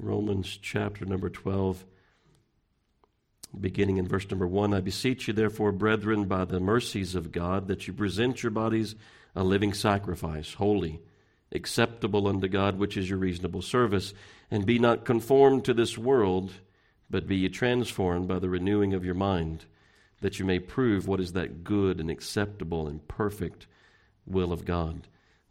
Romans chapter number 12, beginning in verse number 1. I beseech you, therefore, brethren, by the mercies of God, that you present your bodies a living sacrifice, holy, acceptable unto God, which is your reasonable service. And be not conformed to this world, but be ye transformed by the renewing of your mind, that you may prove what is that good and acceptable and perfect will of God.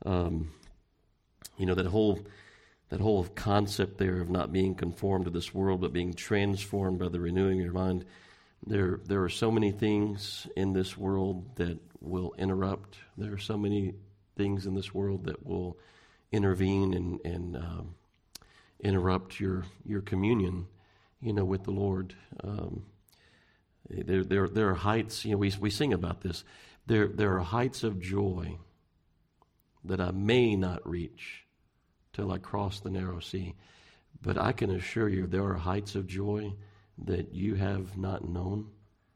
That whole concept there of not being conformed to this world, but being transformed by the renewing of your mind. There are so many things in this world that will interrupt. There are so many things in this world that will intervene and interrupt your communion, with the Lord. There are heights. We sing about this. There are heights of joy that I may not reach till I cross the narrow sea. But I can assure you there are heights of joy that you have not known.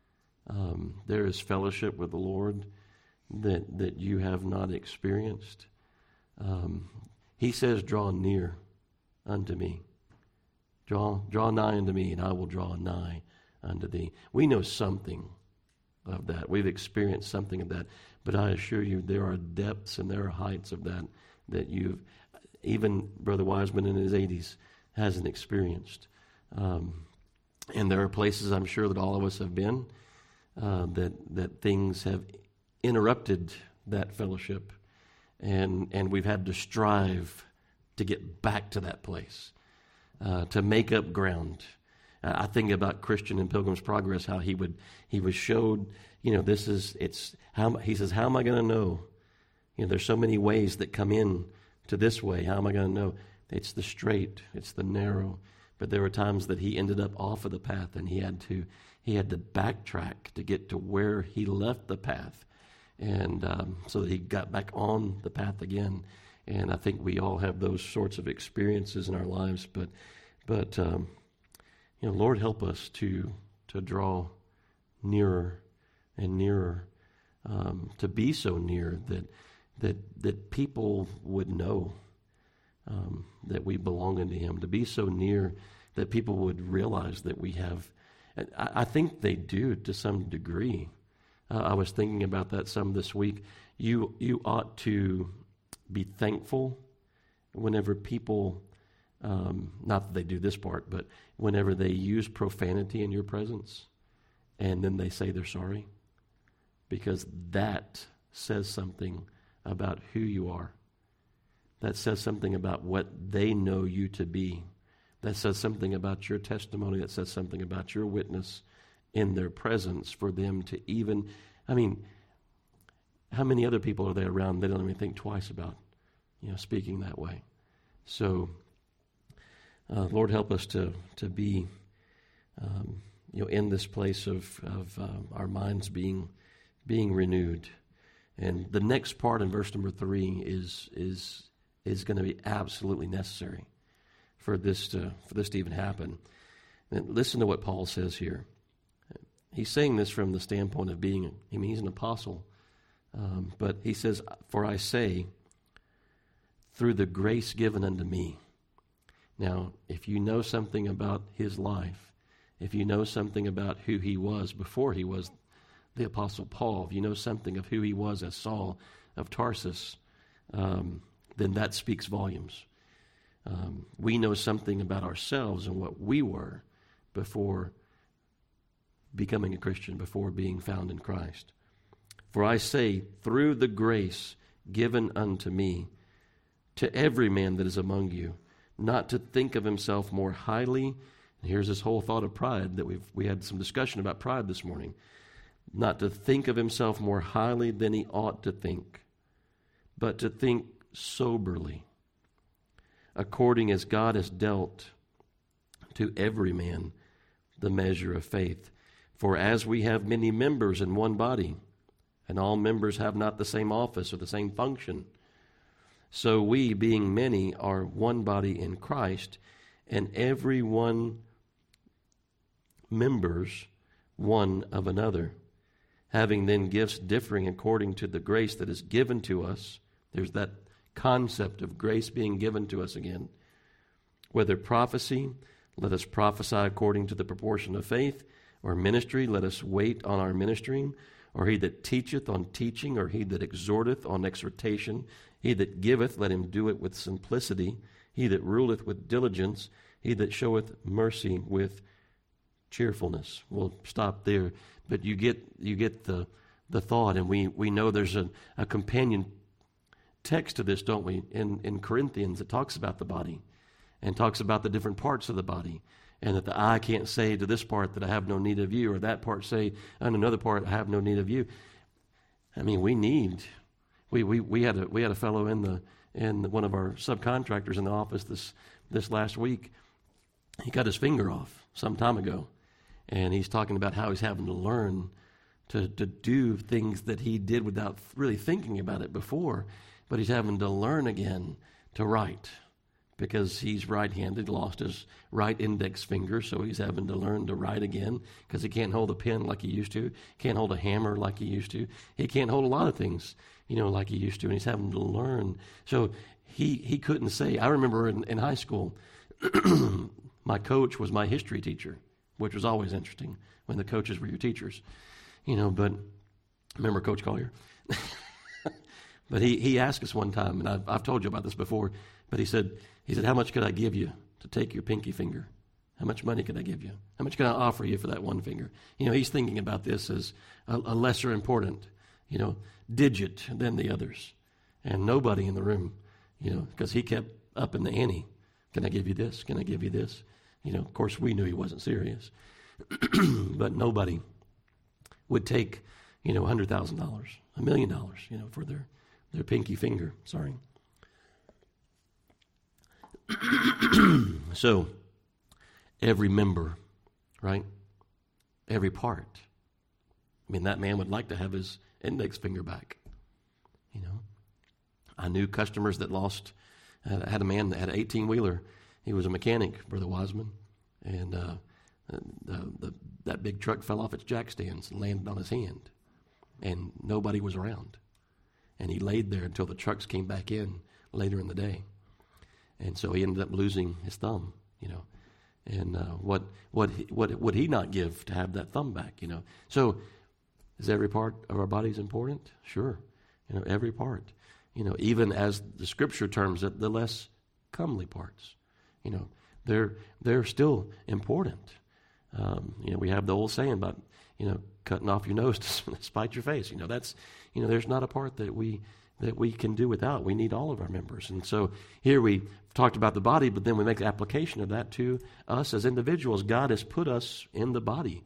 There is fellowship with the Lord that you have not experienced. He says, draw near unto me. Draw nigh unto me, and I will draw nigh unto thee. We know something of that. We've experienced something of that. But I assure you there are depths and there are heights of that you've, even Brother Wiseman in his 80s hasn't experienced. And there are places I'm sure that all of us have been that things have interrupted that fellowship, and we've had to strive to get back to that place, to make up ground. I think about Christian in Pilgrim's Progress, how he was showed, he says, how am I going to know? There's so many ways that come in to this way. How am I going to know? It's the straight, it's the narrow. But there were times that he ended up off of the path, and he had to backtrack to get to where he left the path, and so that he got back on the path again. And I think we all have those sorts of experiences in our lives. But Lord, help us to draw nearer and nearer, to be so near that people would know that we belong unto Him, to be so near that people would realize that we have. I think they do to some degree. I was thinking about that some this week. You ought to be thankful whenever people, not that they do this part, but whenever they use profanity in your presence and then they say they're sorry, because that says something about who you are. That says something about what they know you to be. That says something about your testimony. That says something about your witness in their presence for them to even, how many other people are they around they don't even think twice about, speaking that way. So, Lord, help us to be, in this place of our minds being renewed. And the next part in verse number 3 is going to be absolutely necessary for this to even happen. And listen to what Paul says here. He's saying this from the standpoint of being, he's an apostle, but he says, "For I say, through the grace given unto me." Now, if you know something about his life, if you know something about who he was before he was the Apostle Paul, if you know something of who he was as Saul of Tarsus, then that speaks volumes. We know something about ourselves and what we were before becoming a Christian, before being found in Christ. "For I say, through the grace given unto me, to every man that is among you, not to think of himself more highly." And here's this whole thought of pride that we had some discussion about pride this morning. "Not to think of himself more highly than he ought to think, but to think soberly, according as God has dealt to every man the measure of faith. For as we have many members in one body, and all members have not the same office or the same function, so we, being many, are one body in Christ, and every one members one of another, having then gifts differing according to the grace that is given to us." There's that concept of grace being given to us again. Whether prophecy, let us prophesy according to the proportion of faith, or ministry, let us wait on our ministering, or he that teacheth on teaching, or he that exhorteth on exhortation. He that giveth, let him do it with simplicity. He that ruleth with diligence. He that showeth mercy with cheerfulness. We'll stop there, but you get the thought, and we know there's a companion text to this, don't we? In Corinthians, it talks about the body and talks about the different parts of the body, and that the eye can't say to this part that I have no need of you, or that part say on another part I have no need of you. I mean, we had a fellow in one of our subcontractors in the office this last week. He cut his finger off some time ago, and he's talking about how he's having to learn to do things that he did without really thinking about it before, but he's having to learn again to write because he's right-handed, lost his right index finger, so he's having to learn to write again because he can't hold a pen like he used to, can't hold a hammer like he used to, he can't hold a lot of things, like he used to, and he's having to learn. So he couldn't say. I remember in high school, my coach was my history teacher, which was always interesting when the coaches were your teachers, but remember Coach Collier? But he asked us one time, and I've told you about this before, but he said, how much could I give you to take your pinky finger? How much money could I give you? How much can I offer you for that one finger? He's thinking about this as a lesser important, digit than the others. And nobody in the room, because he kept up in the ante. Can I give you this? Can I give you this? Of course, we knew he wasn't serious. But nobody would take, $100,000, $1 million, for their pinky finger. Sorry. So, every member, right? Every part. I mean, that man would like to have his index finger back. I knew customers that lost. I had a man that had an 18-wheeler. He was a mechanic, Brother Wiseman, and that big truck fell off its jack stands and landed on his hand, and nobody was around. And he laid there until the trucks came back in later in the day. And so he ended up losing his thumb, And what would he not give to have that thumb back, So is every part of our bodies important? Sure. Every part. Even as the Scripture terms it, the less comely parts. They're still important. We have the old saying about, cutting off your nose to spite your face. That's, there's not a part that we can do without. We need all of our members. And so here we talked about the body, but then we make the application of that to us as individuals. God has put us in the body.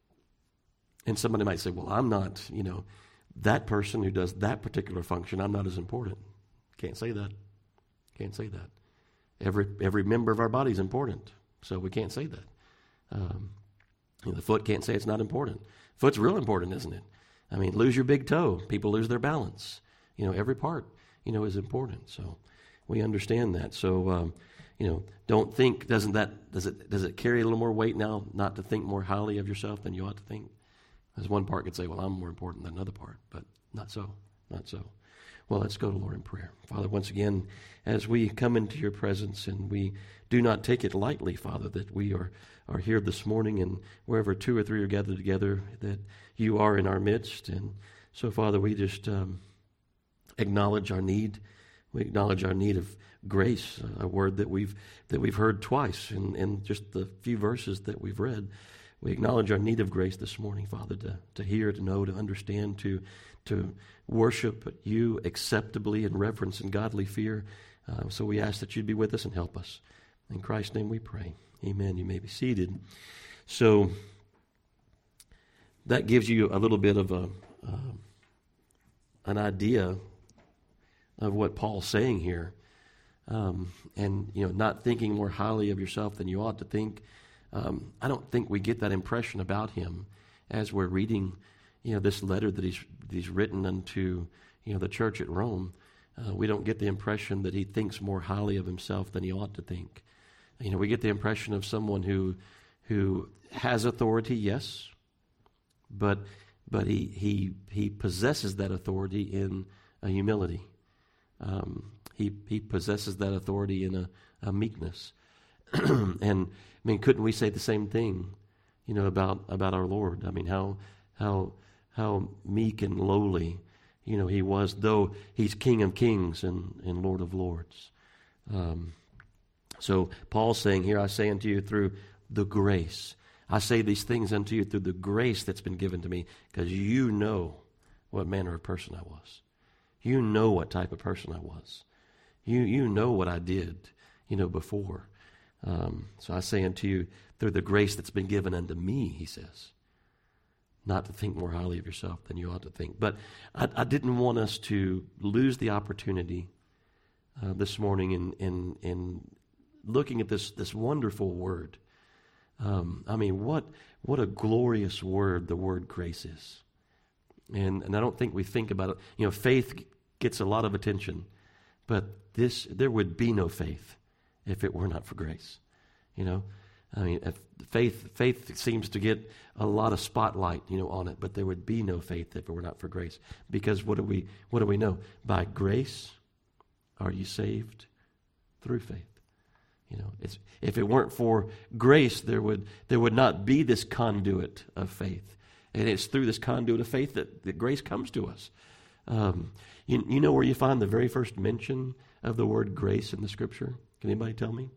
And somebody might say, well, I'm not, that person who does that particular function, I'm not as important. Can't say that. Can't say that. Every member of our body is important, so we can't say that. The foot can't say it's not important. Foot's real important, isn't it? I mean, lose your big toe, people lose their balance. Every part, is important. So we understand that. So, don't think, does it carry a little more weight now not to think more highly of yourself than you ought to think? Because one part could say, well, I'm more important than another part, but not so. Well, let's go to the Lord in prayer. Father, once again, as we come into your presence, and we do not take it lightly, Father, that we are here this morning, and wherever two or three are gathered together, that you are in our midst. And so, Father, we just acknowledge our need. We acknowledge our need of grace, a word that we've heard twice in just the few verses that we've read. We acknowledge our need of grace this morning, Father, to hear, to know, to understand, to worship you acceptably in reverence and godly fear. So we ask that you'd be with us and help us. In Christ's name we pray. Amen. You may be seated. So that gives you a little bit of an idea of what Paul's saying here. And, not thinking more highly of yourself than you ought to think. I don't think we get that impression about him as we're reading, this letter that he's written unto, the church at Rome. We don't get the impression that he thinks more highly of himself than he ought to think. We get the impression of someone who has authority, yes, but he possesses that authority in a humility. He possesses that authority in a meekness. And I mean, couldn't we say the same thing, about our Lord? I mean, how meek and lowly, he was, though he's King of Kings and Lord of Lords. So Paul's saying here, I say unto you through the grace. I say these things unto you through the grace that's been given to me, because you know what manner of person I was. You know what type of person I was. You know what I did, before. So I say unto you through the grace that's been given unto me, he says, not to think more highly of yourself than you ought to think. But I didn't want us to lose the opportunity this morning in looking at this wonderful word. I mean, what a glorious word the word grace is. And I don't think we think about it. Faith gets a lot of attention, but there would be no faith if it were not for grace. I mean, if faith seems to get a lot of spotlight, on it, but there would be no faith if it were not for grace. Because what do we know? By grace are you saved through faith. If it weren't for grace, there would not be this conduit of faith. And it's through this conduit of faith that grace comes to us. You know where you find the very first mention of the word grace in the Scripture? Can anybody tell me?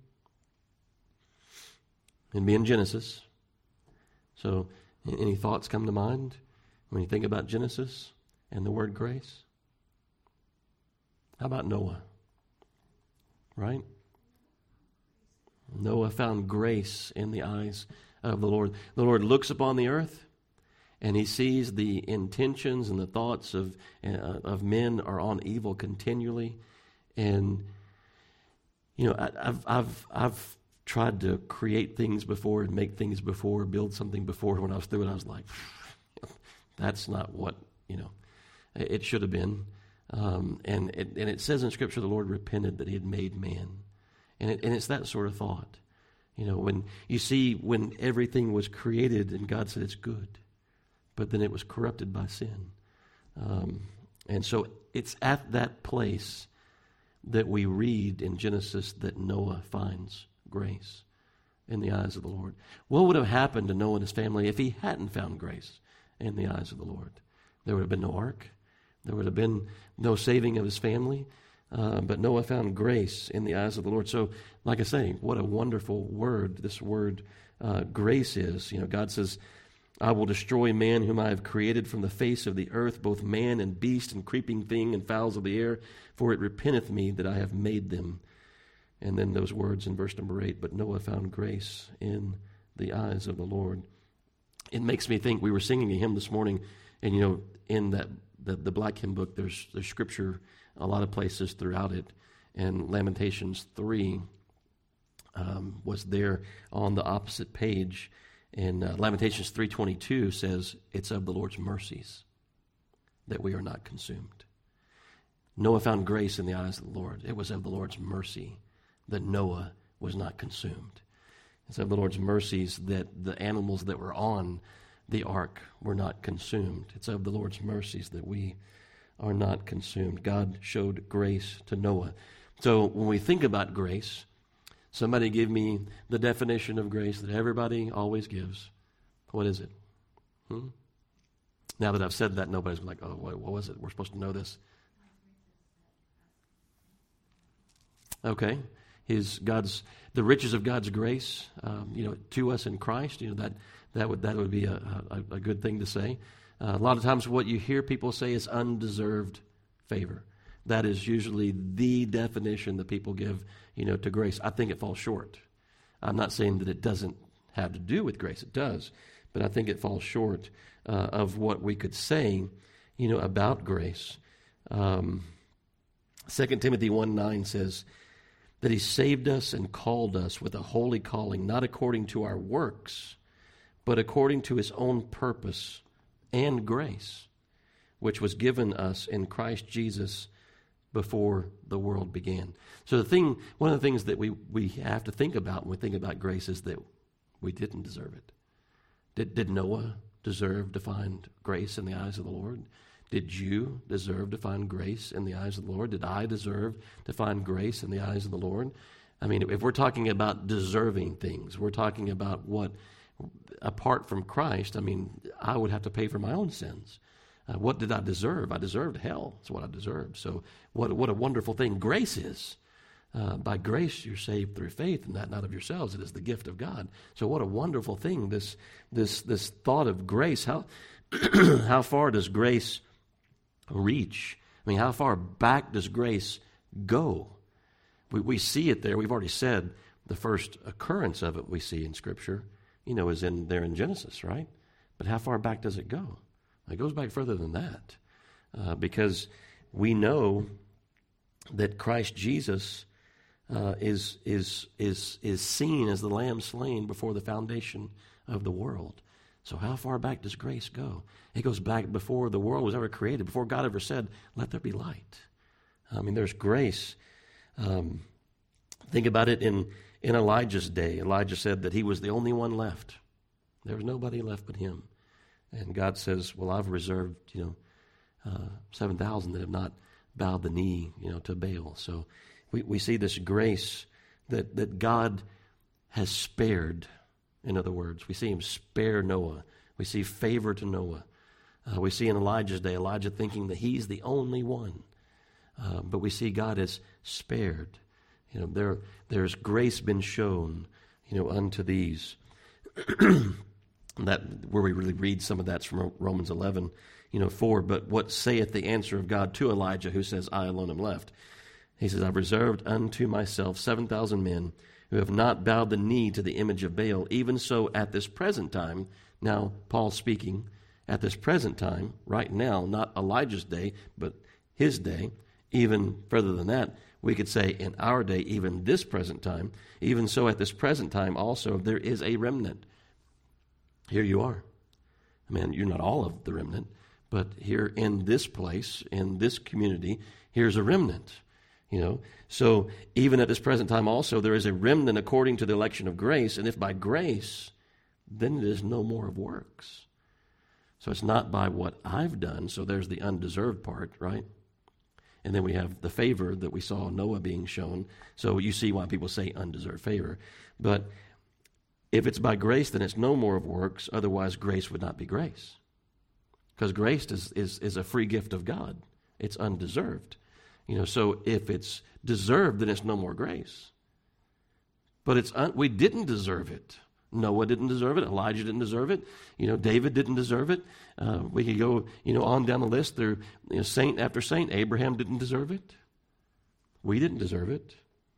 It'd be in Genesis. So, any thoughts come to mind when you think about Genesis and the word grace? How about Noah? Right? Noah found grace in the eyes of the Lord. The Lord looks upon the earth, and he sees the intentions and the thoughts of men are on evil continually. And I've tried to create things before and make things before, build something before. When I was through it, I was like, that's not what it should have been. And it says in Scripture, the Lord repented that He had made man. And it's that sort of thought. When you see when everything was created and God said it's good, but then it was corrupted by sin. And so it's at that place that we read in Genesis that Noah finds grace in the eyes of the Lord. What would have happened to Noah and his family if he hadn't found grace in the eyes of the Lord? There would have been no ark. There would have been no saving of his family. But Noah found grace in the eyes of the Lord. So, like I say, what a wonderful word this word grace is. God says, I will destroy man whom I have created from the face of the earth, both man and beast and creeping thing and fowls of the air, for it repenteth me that I have made them. And then those words in verse number 8, but Noah found grace in the eyes of the Lord. It makes me think, we were singing a hymn this morning, and in that the Black Hymn Book, there's scripture a lot of places throughout it, and Lamentations 3 was there on the opposite page, and Lamentations 3:22 says, it's of the Lord's mercies that we are not consumed. Noah found grace in the eyes of the Lord. It was of the Lord's mercy that Noah was not consumed. It's of the Lord's mercies that the animals that were on the ark were not consumed. It's of the Lord's mercies that we are not consumed. God showed grace to Noah. So when we think about grace, somebody give me the definition of grace that everybody always gives. What is it? Now that I've said that, nobody's like, oh, what was it? We're supposed to know this. Okay. The riches of God's grace, to us in Christ, that would be a good thing to say. A lot of times what you hear people say is undeserved favor. That is usually the definition that people give, to grace. I think it falls short. I'm not saying that it doesn't have to do with grace. It does. But I think it falls short of what we could say, about grace. 2 Timothy 1:9 says that He saved us and called us with a holy calling, not according to our works, but according to His own purpose and grace, which was given us in Christ Jesus before the world began. So one of the things that we have to think about when we think about grace is that we didn't deserve it. Did Noah deserve to find grace in the eyes of the Lord? Did you deserve to find grace in the eyes of the Lord? Did I deserve to find grace in the eyes of the Lord? I mean, if we're talking about deserving things, we're talking about what, apart from Christ, I mean, I would have to pay for my own sins. What did I deserve? I deserved hell. That's what I deserved. So what a wonderful thing grace is. By grace you're saved through faith, and that not of yourselves. It is the gift of God. So what a wonderful thing, this thought of grace. How how far does grace reach? I mean, how far back does grace go? We see it there. We've already said the first occurrence of it we see in Scripture, is there in Genesis, right? But how far back does it go? It goes back further than that, because we know that Christ Jesus is seen as the Lamb slain before the foundation of the world. So how far back does grace go? It goes back before the world was ever created, before God ever said, "Let there be light." I mean, there's grace. Think about it in Elijah's day. Elijah said that he was the only one left. There was nobody left but him. And God says, well, I've reserved, 7,000 that have not bowed the knee, to Baal. So we see this grace that God has spared. In other words, we see him spare Noah. We see favor to Noah. We see in Elijah's day, Elijah thinking that he's the only one. But we see God has spared. There's grace been shown, unto these. That where we really read some of that's from Romans 11, 4. But what saith the answer of God to Elijah, who says, I alone am left? He says, I've reserved unto myself 7,000 men who have not bowed the knee to the image of Baal. Even so at this present time, now Paul speaking, at this present time, right now, not Elijah's day, but his day, even further than that, we could say in our day, even this present time, even so at this present time also, there is a remnant. Here you are. I mean, you're not all of the remnant, but here in this place, in this community, here's a remnant. So even at this present time also, there is a remnant according to the election of grace, and if by grace, then it is no more of works. So it's not by what I've done, so there's the undeserved part, right? And then we have the favor that we saw Noah being shown. So you see why people say undeserved favor. But if it's by grace, then it's no more of works. Otherwise, grace would not be grace. Because grace is a free gift of God. It's undeserved. So if it's deserved, then it's no more grace. But we didn't deserve it. Noah didn't deserve it. Elijah didn't deserve it. David didn't deserve it. We could go, on down the list. There, saint after saint. Abraham didn't deserve it. We didn't deserve it.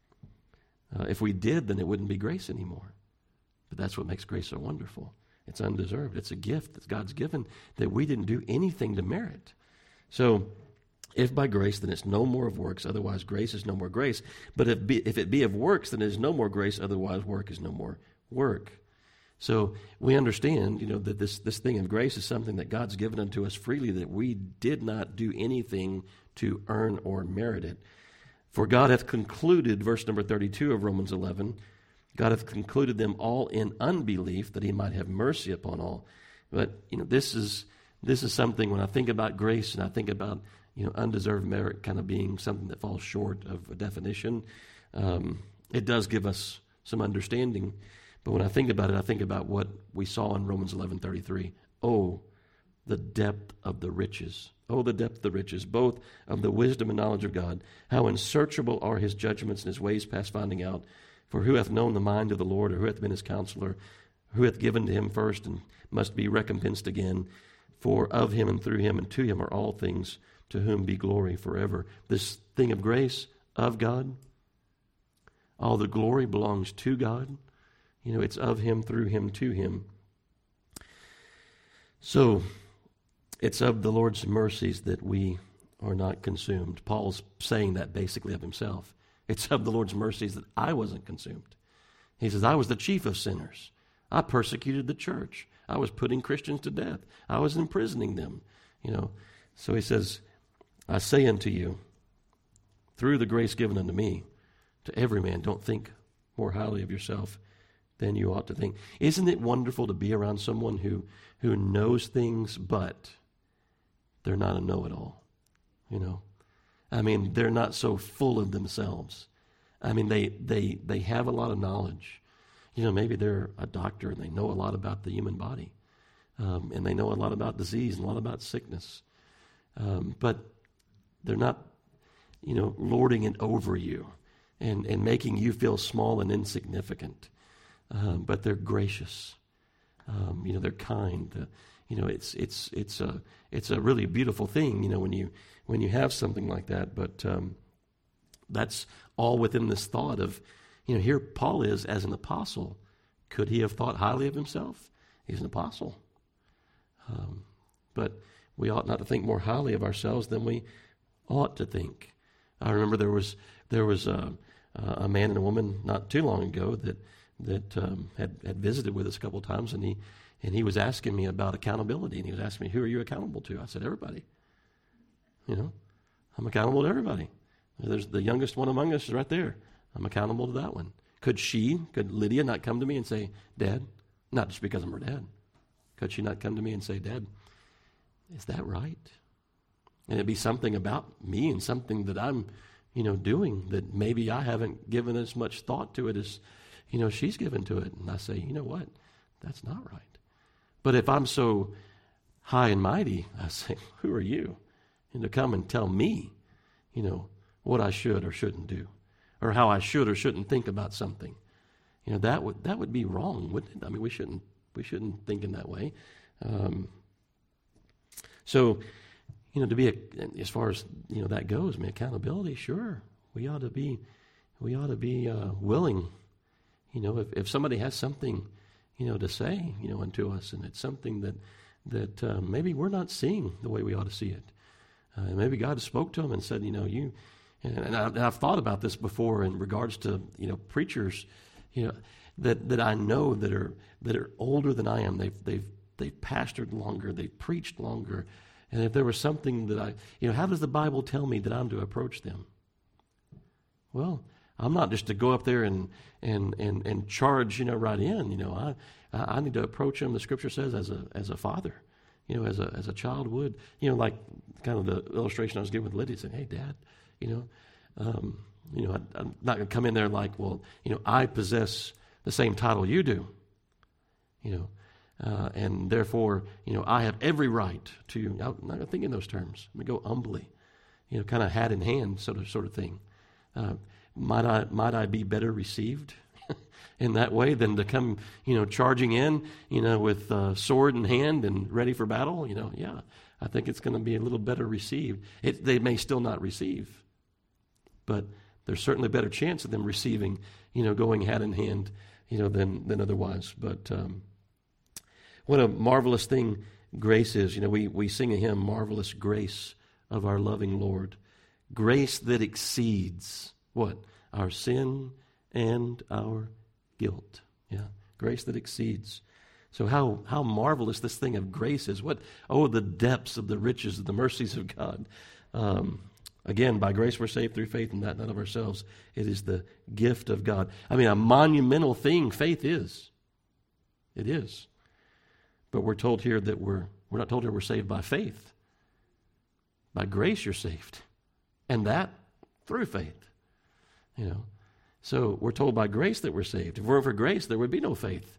If we did, then it wouldn't be grace anymore. But that's what makes grace so wonderful. It's undeserved. It's a gift that God's given that we didn't do anything to merit. So, if by grace, then it's no more of works. Otherwise, grace is no more grace. But if it be of works, then it is no more grace. Otherwise, work is no more work. So we understand, that this thing of grace is something that God's given unto us freely, that we did not do anything to earn or merit it. For God hath concluded, verse number 32 of Romans 11, God hath concluded them all in unbelief, that he might have mercy upon all. But, this is something, when I think about grace and I think about, undeserved merit kind of being something that falls short of a definition, it does give us some understanding. But when I think about it, I think about what we saw in Romans 11:33. Oh, the depth of the riches. Oh, the depth of the riches, both of the wisdom and knowledge of God. How unsearchable are his judgments and his ways past finding out. For who hath known the mind of the Lord, or who hath been his counselor? Who hath given to him first and must be recompensed again? For of him and through him and to him are all things, to whom be glory forever. This thing of grace of God, all the glory belongs to God. It's of him, through him, to him. So, it's of the Lord's mercies that we are not consumed. Paul's saying that basically of himself. It's of the Lord's mercies that I wasn't consumed. He says, I was the chief of sinners. I persecuted the church. I was putting Christians to death. I was imprisoning them. So he says, I say unto you, through the grace given unto me, to every man, don't think more highly of yourself than you ought to think. Isn't it wonderful to be around someone who knows things, but they're not a know-it-all? I mean, they're not so full of themselves. I mean, they have a lot of knowledge. Maybe they're a doctor and they know a lot about the human body. And they know a lot about disease and a lot about sickness. But they're not, lording it over you and making you feel small and insignificant. But they're gracious. They're kind. It's a really beautiful thing, when you have something like that. But that's all within this thought of, here Paul is as an apostle. Could he have thought highly of himself? He's an apostle. But we ought not to think more highly of ourselves than we ought to think. I remember there was a man and a woman not too long ago that had visited with us a couple of times, and he was asking me about accountability, and he was asking me, who are you accountable to? I said, everybody. I'm accountable to everybody. There's the youngest one among us is right there. I'm accountable to that one. Could Lydia not come to me and say, Dad, not just because I'm her dad, could she not come to me and say, Dad, is that right? And it'd be something about me and something that I'm, doing that maybe I haven't given as much thought to it as, she's given to it. And I say, you know what? That's not right. But if I'm so high and mighty, I say, who are you? And to come and tell me, what I should or shouldn't do, or how I should or shouldn't think about something. That would be wrong, wouldn't it? I mean, we shouldn't think in that way. So, to be as far as that goes, accountability. Sure, we ought to be willing. If somebody has something, to say, unto us, and it's something that maybe we're not seeing the way we ought to see it. Maybe God spoke to them and said, you. And I've thought about this before in regards to preachers, that I know that are older than I am. They've pastored longer. They've preached longer. And if there was something that how does the Bible tell me that I'm to approach them? Well, I'm not just to go up there and charge right in. I need to approach them. The Scripture says as a father, as a child would. Like kind of the illustration I was giving with Lydia, saying, "Hey, Dad, I'm not going to come in there like, well, I possess the same title you do, and therefore, I have every right to." I'm not going to think in those terms. Let me go humbly, kind of hat in hand sort of thing. Might I be better received in that way than to come, charging in, with sword in hand and ready for battle? Yeah, I think it's going to be a little better received. They may still not receive, but there's certainly a better chance of them receiving, going hand in hand, than otherwise. But what a marvelous thing grace is. We sing a hymn, "Marvelous Grace of Our Loving Lord." Grace that exceeds what? Our sin and our guilt. Yeah, grace that exceeds. So how marvelous this thing of grace is. The depths of the riches of the mercies of God. Again, by grace we're saved through faith, and that not of ourselves. It is the gift of God. I mean, a monumental thing faith is. It is. But we're told here that we're not told here we're saved by faith. By grace you're saved. And that through faith. So we're told by grace that we're saved. If it weren't for grace, there would be no faith.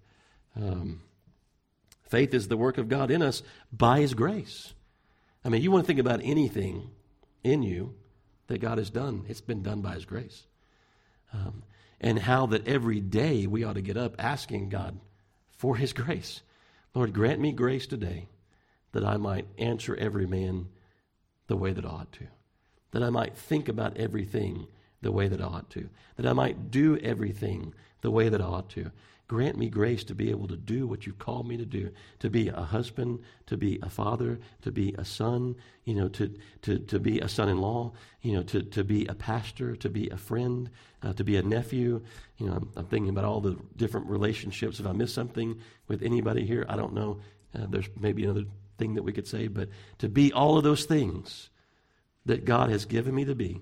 Faith is the work of God in us by His grace. I mean, you want to think about anything in you that God has done, it's been done by His grace. And how that every day we ought to get up asking God for His grace. Lord, grant me grace today that I might answer every man the way that I ought to. That I might think about everything the way that I ought to. That I might do everything the way that I ought to. Grant me grace to be able to do what you've called me to do, to be a husband, to be a father, to be a son, to be a son-in-law, to be a pastor, to be a friend, to be a nephew. I'm thinking about all the different relationships. If I miss something with anybody here, I don't know. There's maybe another thing that we could say, but to be all of those things that God has given me to be.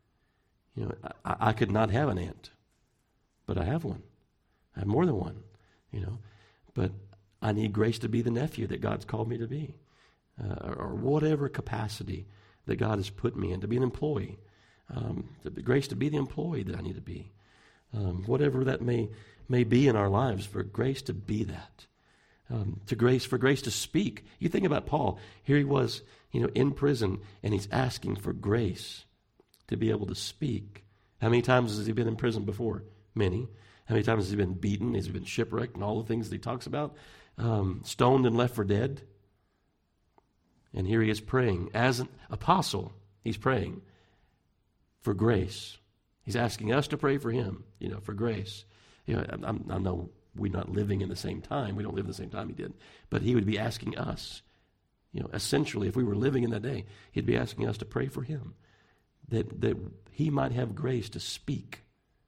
I could not have an aunt, but I have one. I have more than one, but I need grace to be the nephew that God's called me to be, or whatever capacity that God has put me in, to be an employee, the grace to be the employee that I need to be. Whatever that may be in our lives, for grace to be that. For grace to speak. You think about Paul. Here he was, in prison, and he's asking for grace to be able to speak. How many times has he been in prison before? Many. How many times has he been beaten? Has he been shipwrecked and all the things that he talks about? Stoned and left for dead. And here he is praying. As an apostle, he's praying for grace. He's asking us to pray for him, for grace. I know we're not living in the same time. We don't live in the same time he did. But he would be asking us, essentially, if we were living in that day, he'd be asking us to pray for him, that he might have grace to speak.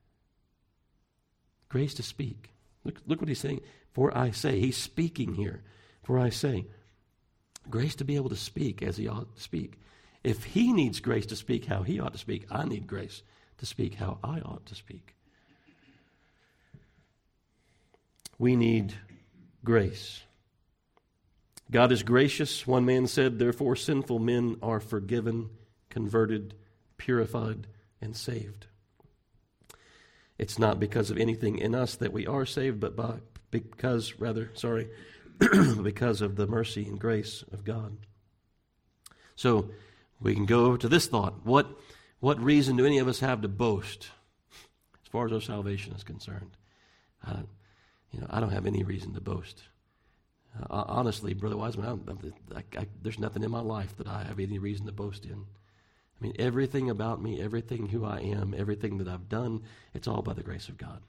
Grace to speak. Look what he's saying. For I say, he's speaking here. For I say, grace to be able to speak as he ought to speak. If he needs grace to speak how he ought to speak, I need grace to speak how I ought to speak. We need grace. God is gracious. One man said, therefore sinful men are forgiven, converted, purified, and saved. It's not because of anything in us that we are saved, but because of the mercy and grace of God. So we can go to this thought. What reason do any of us have to boast as far as our salvation is concerned? I don't have any reason to boast. Honestly, Brother Wiseman, there's nothing in my life that I have any reason to boast in. I mean, everything about me, everything who I am, everything that I've done, it's all by the grace of God.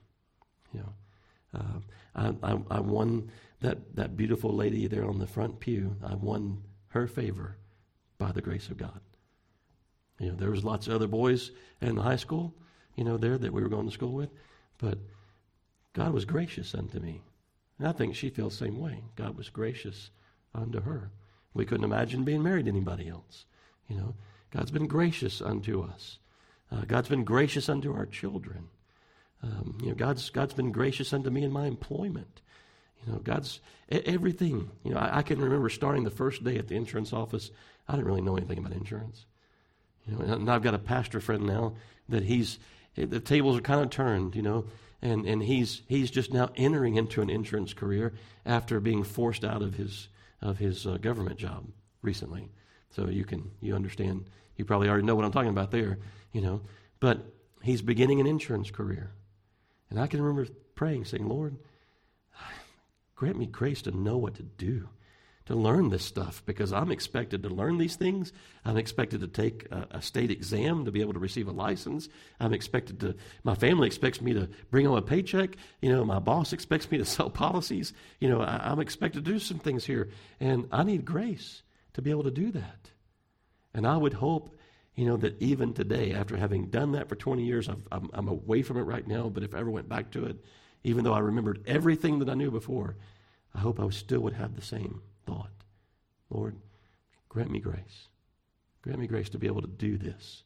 I won that beautiful lady there on the front pew. I won her favor by the grace of God. There was lots of other boys in high school, there that we were going to school with, but God was gracious unto me. And I think she feels the same way. God was gracious unto her. We couldn't imagine being married to anybody else. God's been gracious unto us. God's been gracious unto our children. God's been gracious unto me in my employment. God's everything. I can remember starting the first day at the insurance office. I didn't really know anything about insurance. And I've got a pastor friend now that the tables are kind of turned, and he's just now entering into an insurance career after being forced out of his government job recently. So you understand. You probably already know what I'm talking about there, But he's beginning an insurance career. And I can remember praying, saying, Lord, grant me grace to know what to do, to learn this stuff, because I'm expected to learn these things. I'm expected to take a state exam to be able to receive a license. My family expects me to bring home a paycheck. My boss expects me to sell policies. I'm expected to do some things here. And I need grace to be able to do that. And I would hope, that even today, after having done that for 20 years, I'm away from it right now, but if I ever went back to it, even though I remembered everything that I knew before, I hope I still would have the same thought. Lord, grant me grace. Grant me grace to be able to do this.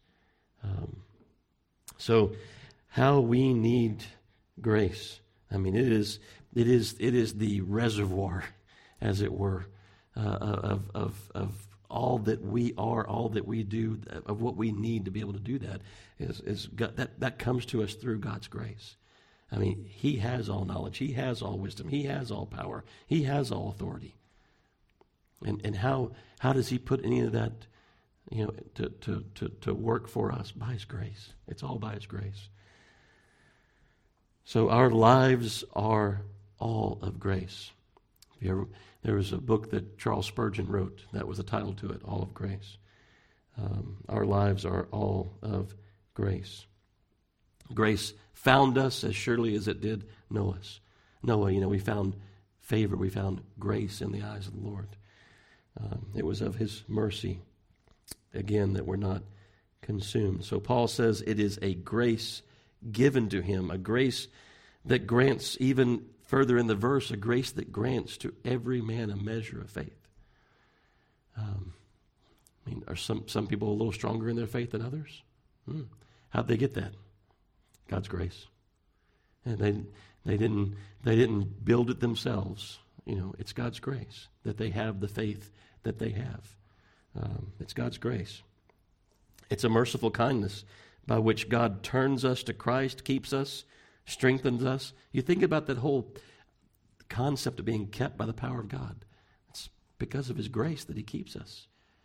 So how we need grace. I mean, it is the reservoir, as it were, of all that we are, all that we do, of what we need to be able to do that is God, that comes to us through God's grace. I mean, He has all knowledge. He has all wisdom. He has all power. He has all authority. And how does He put any of that, to work for us? By His grace. It's all by His grace. So our lives are all of grace. There was a book that Charles Spurgeon wrote that was a title to it, All of Grace. Our lives are all of grace. Grace found us as surely as it did Noah. We found favor. We found grace in the eyes of the Lord. It was of His mercy, again, that we're not consumed. So Paul says it is a grace given to him, a grace that grants, even further in the verse, a grace that grants to every man a measure of faith. Are some people a little stronger in their faith than others? How'd they get that? God's grace. And they didn't build it themselves. It's God's grace that they have the faith that they have. It's God's grace. It's a merciful kindness by which God turns us to Christ, keeps us, strengthens us. You think about that whole concept of being kept by the power of God. It's because of His grace that He keeps us.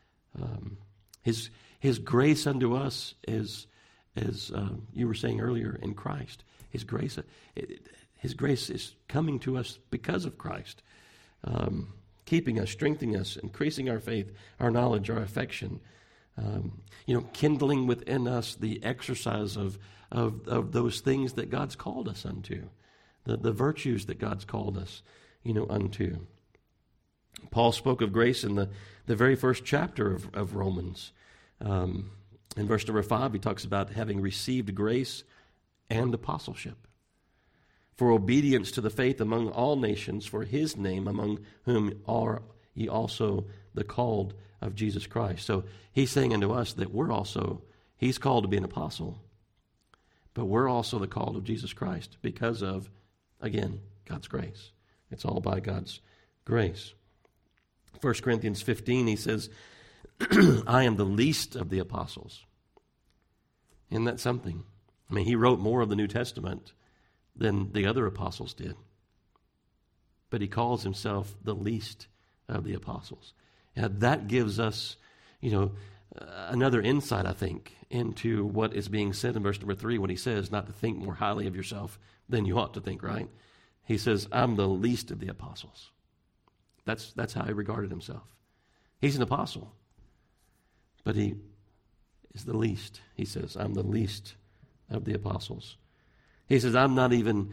His grace unto us is, as you were saying earlier, in Christ. His grace is coming to us because of Christ, keeping us, strengthening us, increasing our faith, our knowledge, our affection, kindling within us the exercise of those things that God's called us unto, the virtues that God's called us, unto. Paul spoke of grace in the very first chapter of Romans. In verse number 5, he talks about having received grace and apostleship for obedience to the faith among all nations, for His name, among whom are ye also the called of Jesus Christ. So he's saying unto us that He's called to be an apostle, but we're also the called of Jesus Christ because of, again, God's grace. It's all by God's grace. 1 Corinthians 15, he says, I am the least of the apostles. Isn't that something? I mean, he wrote more of the New Testament than the other apostles did. But he calls himself the least of the apostles. And that gives us, another insight, I think, into what is being said in verse number 3 when he says not to think more highly of yourself than you ought to think, right? He says, I'm the least of the apostles. That's how he regarded himself. He's an apostle, but he is the least. He says, I'm the least of the apostles. He says, I'm not even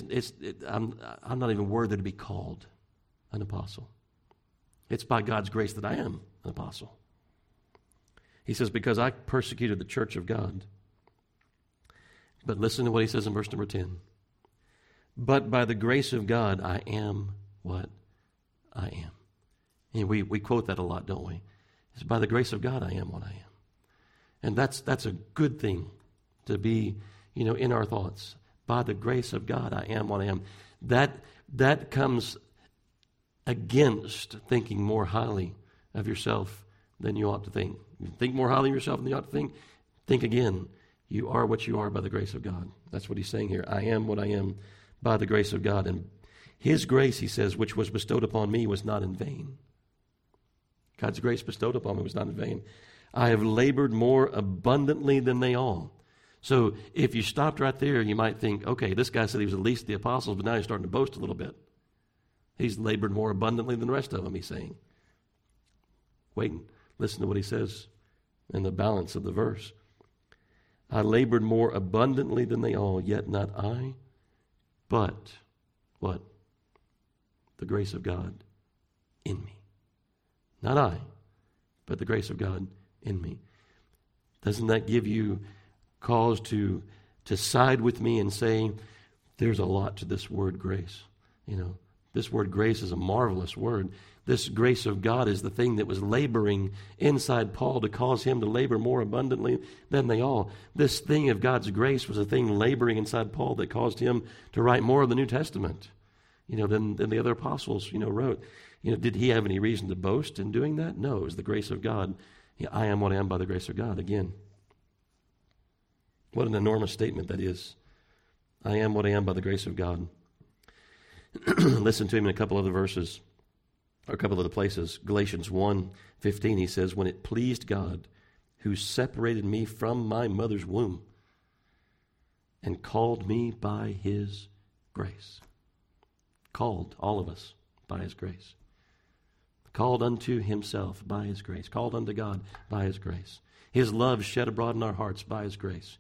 worthy to be called an apostle. It's by God's grace that I am an apostle. He says, because I persecuted the church of God. But listen to what he says in verse number 10. But by the grace of God, I am what I am. And we quote that a lot, don't we? It's by the grace of God, I am what I am. And that's a good thing to be, in our thoughts. By the grace of God, I am what I am. That comes against thinking more highly of yourself than you ought to think. You think more highly of yourself than you ought to think. Think again. You are what you are by the grace of God. That's what he's saying here. I am what I am by the grace of God. And His grace, he says, which was bestowed upon me was not in vain. God's grace bestowed upon me was not in vain. I have labored more abundantly than they all. So if you stopped right there, you might think, okay, this guy said he was the least of the apostles, but now he's starting to boast a little bit. He's labored more abundantly than the rest of them, he's saying. Wait and listen to what he says in the balance of the verse. I labored more abundantly than they all, yet not I, but what? The grace of God in me. Not I, but the grace of God in me. Doesn't that give you cause to side with me and say, there's a lot to this word grace? This word grace is a marvelous word. This grace of God is the thing that was laboring inside Paul to cause him to labor more abundantly than they all. This thing of God's grace was a thing laboring inside Paul that caused him to write more of the New Testament, than the other apostles, wrote. Did he have any reason to boast in doing that? No, it was the grace of God. I am what I am by the grace of God. Again, what an enormous statement that is. I am what I am by the grace of God. Listen to him in a couple other verses, or a couple other places. Galatians 1:15, he says, when it pleased God, who separated me from my mother's womb and called me by His grace. Called, all of us, by His grace. Called unto Himself by His grace. Called unto God by His grace. His love shed abroad in our hearts by His grace.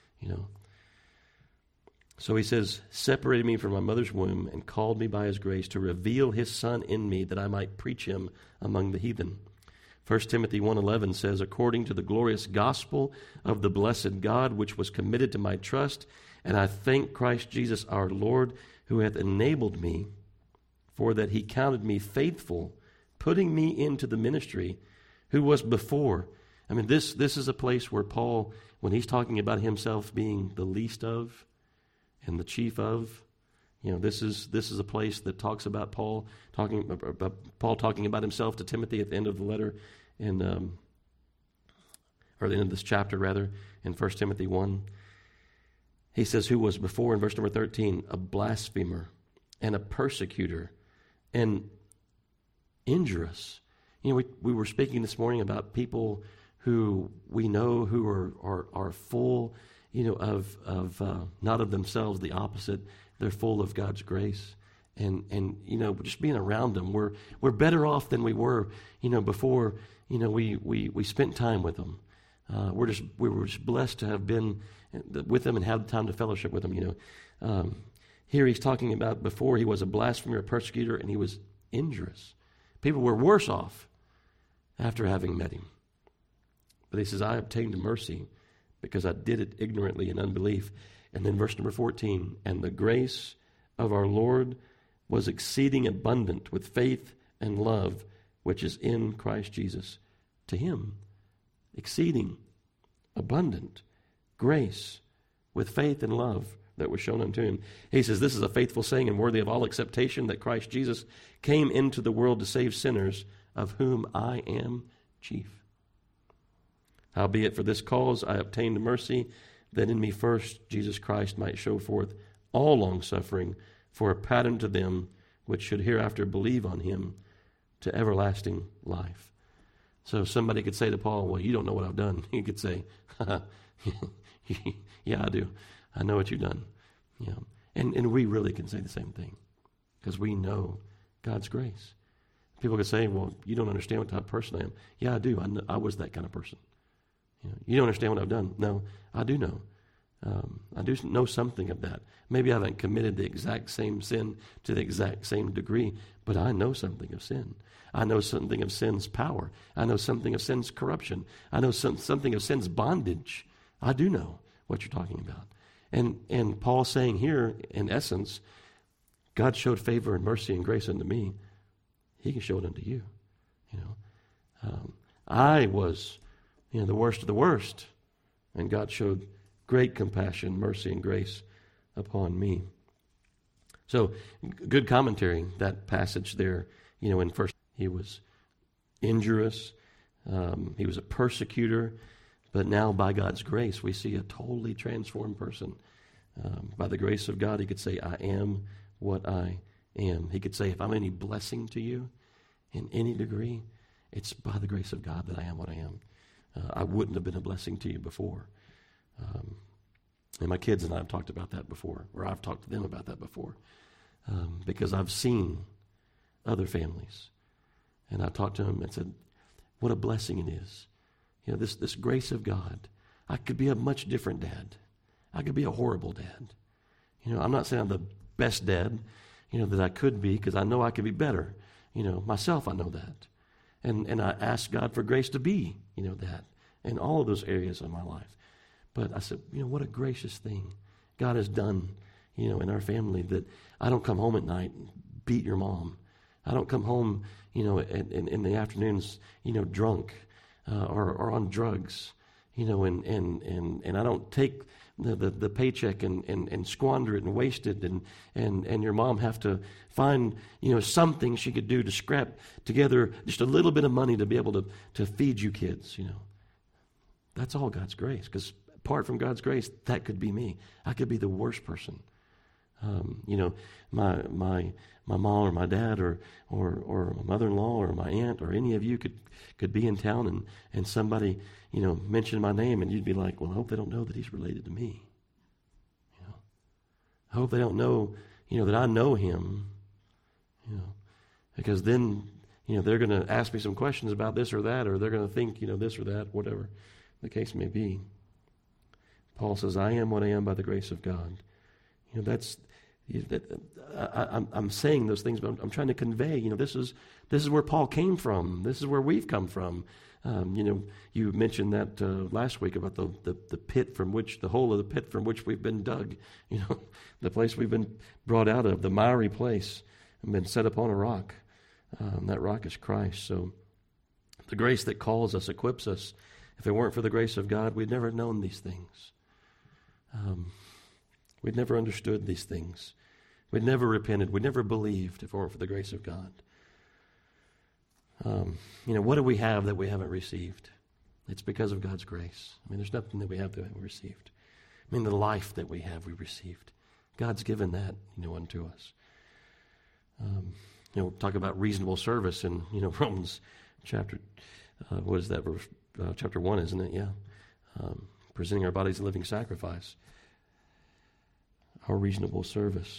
So he says, separated me from my mother's womb and called me by His grace to reveal His Son in me that I might preach Him among the heathen. 1 Timothy 1:11 says, according to the glorious gospel of the blessed God, which was committed to my trust, and I thank Christ Jesus our Lord, who hath enabled me, for that He counted me faithful, putting me into the ministry, who was before. I mean, this is a place where Paul, when he's talking about himself being the least of and the chief of, this is a place that talks about Paul talking about himself to Timothy at the end of the letter in or the end of this chapter rather, in 1 Timothy 1. He says, who was before, in verse number 13, a blasphemer and a persecutor and injurious. You know, we were speaking this morning about people who we know who are full, you know, of not of themselves, the opposite. They're full of God's grace. And you know, just being around them, we're better off than we were, you know, before, you know, we spent time with them. We were just blessed to have been with them and have the time to fellowship with them, you know. Here he's talking about before he was a blasphemer, a persecutor, and he was injurious. People were worse off after having met him. But he says, I obtained mercy because I did it ignorantly in unbelief. And then verse number 14, and the grace of our Lord was exceeding abundant with faith and love, which is in Christ Jesus. To him, exceeding abundant grace with faith and love that was shown unto him. He says, this is a faithful saying and worthy of all acceptation, that Christ Jesus came into the world to save sinners, of whom I am chief. Howbeit for this cause I obtained mercy, that in me first Jesus Christ might show forth all longsuffering, for a pattern to them which should hereafter believe on him to everlasting life. So somebody could say to Paul, well, you don't know what I've done. He could say, yeah, I do. I know what you've done. You know, and we really can say the same thing because we know God's grace. People could say, well, you don't understand what type of person I am. Yeah, I do. I was that kind of person. You don't understand what I've done. No, I do know. I do know something of that. Maybe I haven't committed the exact same sin to the exact same degree, but I know something of sin. I know something of sin's power. I know something of sin's corruption. I know something of sin's bondage. I do know what you're talking about. And Paul's saying here, in essence, God showed favor and mercy and grace unto me. He can show it unto you. You know, I was, you know, the worst of the worst, and God showed great compassion, mercy, and grace upon me. So, good commentary, that passage there, you know, in first, he was injurious, he was a persecutor, but now by God's grace, we see a totally transformed person. By the grace of God, he could say, I am what I am. He could say, if I'm any blessing to you in any degree, it's by the grace of God that I am what I am. I wouldn't have been a blessing to you before. And my kids and I have talked about that before, or I've talked to them about that before, because I've seen other families. And I talked to them and said, what a blessing it is. You know, this grace of God. I could be a much different dad. I could be a horrible dad. You know, I'm not saying I'm the best dad, you know, that I could be, because I know I could be better. You know, myself, I know that. And I ask God for grace to be, you know, that in all of those areas of my life. But I said, you know, what a gracious thing God has done, you know, in our family, that I don't come home at night and beat your mom. I don't come home, you know, in the afternoons, you know, drunk or on drugs, you know, and I don't take the paycheck and squander it and waste it, and your mom have to find, you know, something she could do to scrap together just a little bit of money to be able to feed you kids, you know. That's all God's grace, because apart from God's grace, that could be me. I could be the worst person. You know, my mom or my dad or my mother-in-law or my aunt or any of you could be in town and somebody, you know, mention my name, and you'd be like, well, I hope they don't know that he's related to me. You know, I hope they don't know, you know, that I know him. You know, because then, you know, they're going to ask me some questions about this or that, or they're going to think, you know, this or that, whatever the case may be. Paul says, I am what I am by the grace of God. You know, I'm saying those things, but I'm trying to convey, you know, this is where Paul came from. This is where we've come from. You know, you mentioned that last week about the pit from which, the hole of the pit from which we've been dug. You know, the place we've been brought out of, the miry place, and been set upon a rock. That rock is Christ. So the grace that calls us, equips us. If it weren't for the grace of God, we'd never known these things. We'd never understood these things. We'd never repented. We'd never believed if it weren't for the grace of God. You know, what do we have that we haven't received? It's because of God's grace. I mean, there's nothing that we have that we received. I mean, the life that we have, we received. God's given that, unto us. Talk about reasonable service in, Romans chapter, what is that verse? Chapter 1, isn't it? Yeah. Presenting our bodies a living sacrifice. Our reasonable service.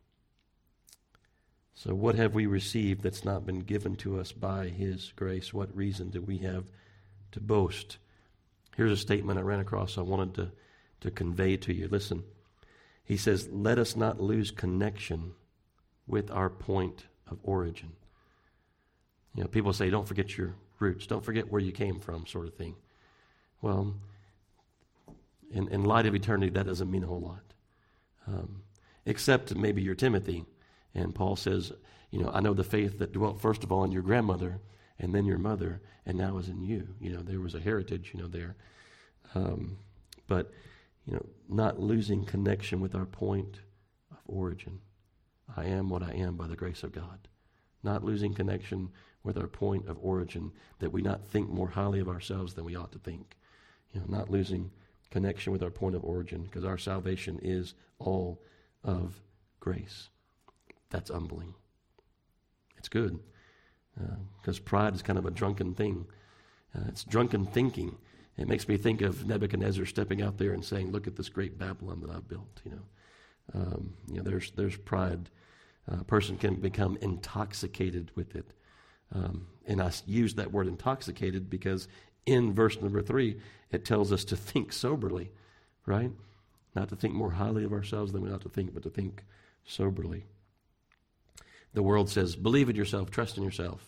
So what have we received that's not been given to us by His grace? What reason do we have to boast? Here's a statement I ran across I wanted to convey to you. Listen. He says, let us not lose connection with our point of origin. People say, don't forget your roots. Don't forget where you came from, sort of thing. Well, in light of eternity, that doesn't mean a whole lot. Except maybe you're Timothy. And Paul says, I know the faith that dwelt first of all in your grandmother and then your mother and now is in you. There was a heritage, there. But, not losing connection with our point of origin. I am what I am by the grace of God. Not losing connection with our point of origin, that we not think more highly of ourselves than we ought to think. Not losing connection with our point of origin, because our salvation is all of grace. That's humbling. It's good, because pride is kind of a drunken thing. It's drunken thinking. It makes me think of Nebuchadnezzar stepping out there and saying, look at this great Babylon that I've built. There's pride. A person can become intoxicated with it. And I use that word intoxicated because in verse number 3, it tells us to think soberly, right? Not to think more highly of ourselves than we ought to think, but to think soberly. The world says, believe in yourself, trust in yourself.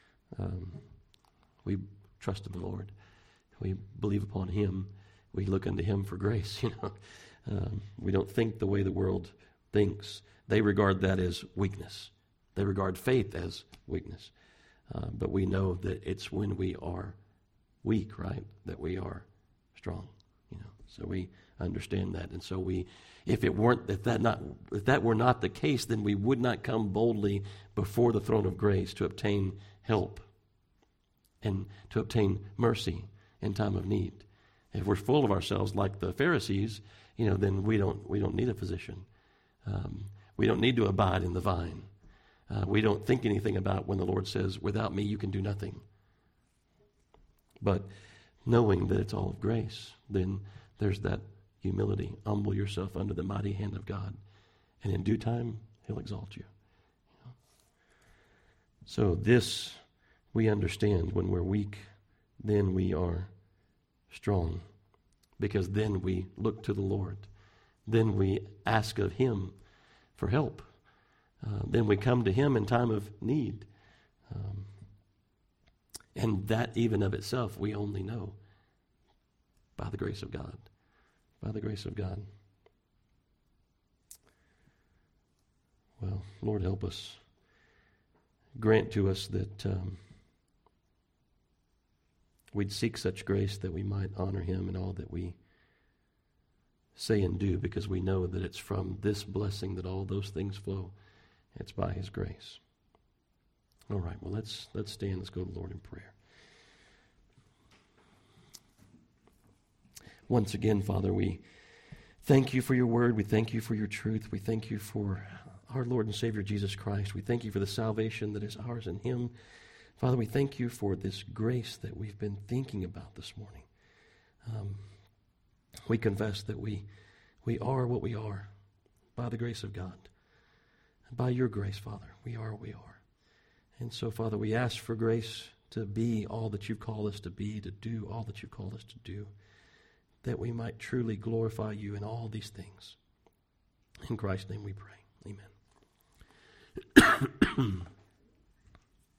We trust in the Lord. We believe upon Him. We look unto Him for grace, We don't think the way the world thinks. They regard that as weakness. They regard faith as weakness. But we know that it's when we are weak, right, that we are strong. So we understand that, and so if that were not the case, then we would not come boldly before the throne of grace to obtain help and to obtain mercy in time of need. If we're full of ourselves like the Pharisees, then we don't need a physician. We don't need to abide in the vine. We don't think anything about when the Lord says, without me you can do nothing. But knowing that it's all of grace, then there's that humility. Humble yourself under the mighty hand of God, and in due time He'll exalt you. So this we understand: when we're weak, then we are strong, because then we look to the Lord. Then we ask of Him for help. Then we come to Him in time of need. And that even of itself we only know by the grace of God. By the grace of God. Well, Lord, help us. Grant to us that we'd seek such grace that we might honor Him in all that we say and do, because we know that it's from this blessing that all those things flow. It's by His grace. All right, well, let's stand. Let's go to the Lord in prayer. Once again, Father, we thank You for Your word. We thank You for Your truth. We thank You for our Lord and Savior Jesus Christ. We thank You for the salvation that is ours in Him. Father, we thank You for this grace that we've been thinking about this morning. We confess that we are what we are by the grace of God. By Your grace, Father, we are what we are. And so, Father, we ask for grace to be all that You've called us to be, to do all that You've called us to do, that we might truly glorify You in all these things. In Christ's name we pray. Amen.